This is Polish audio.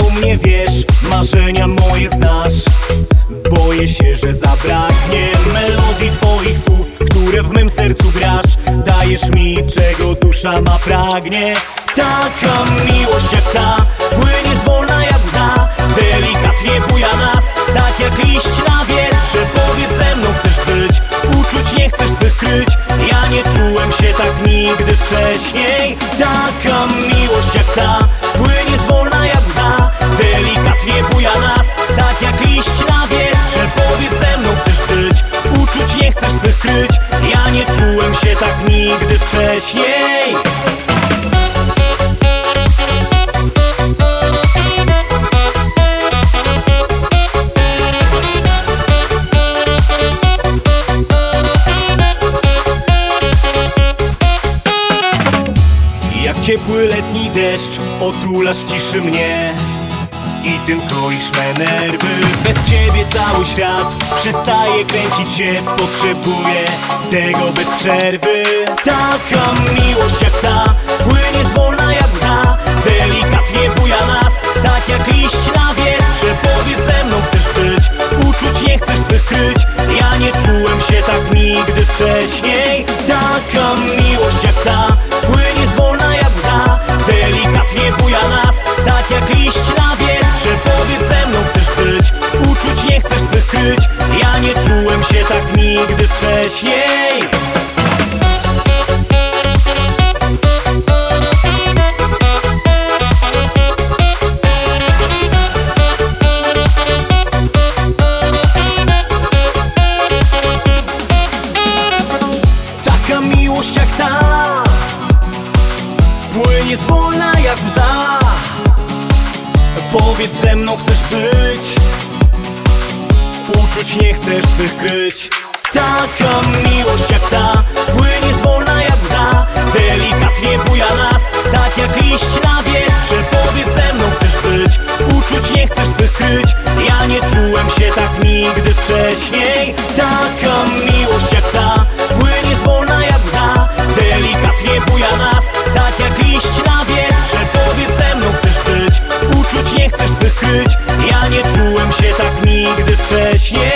o mnie wiesz, marzenia moje znasz. Boję się, że zabraknie melodii twoich słów, które w mym sercu grasz. Dajesz mi, czego dusza ma pragnie. Taka miłość jak ta płynie zwolna jak łza, delikatnie buja nas, tak jak liść na wietrze. Powiedz, ze mną chcesz być, uczuć nie chcesz swych kryć. Ja nie czułem się tak nigdy wcześniej. Taka miłość jak ta płynie zwolna jak łza, delikatnie buja nas, tak jak liść na wietrze. Powiedz, ze mną chcesz być, uczuć nie chcesz swych kryć. Ja nie czułem się tak nigdy wcześniej. Jak ciepły letni deszcz otulasz w ciszy mnie i tym kroisz me nerwy. Bez ciebie cały świat przestaje kręcić się, potrzebuję tego bez przerwy. Taka miłość jak ta płynie zwolna jak łza, delikatnie buja nas, tak jak liść na wietrze. Powiedz, ze mną chcesz być, uczuć nie chcesz swych kryć. Ja nie czułem się tak nigdy wcześniej. Taka miłość jak ta płynie zwolna jak łza, delikatnie buja nas, tak jak liść na wietrze. Powiedz, ze mną chcesz być, uczuć nie chcesz swych kryć. Ja nie czułem się tak nigdy wcześniej. Taka miłość jak ta płynie zwolna jak łza. Powiedz, ze mną chcesz być, uczuć nie chcesz swych kryć. Taka miłość jak ta płynie zwolna jak łza, delikatnie buja nas, tak jak liść na wietrze. Powiedz, ze mną chcesz być, uczuć nie chcesz swych kryć. Ja nie czułem się tak nigdy wcześniej. Taka miłość jak ta płynie zwolna jak łza, delikatnie buja nas, tak jak liść na wietrze. Powiedz, ze mną chcesz być, uczuć nie chcesz swych kryć. Ja nie czułem się tak nigdy wcześniej.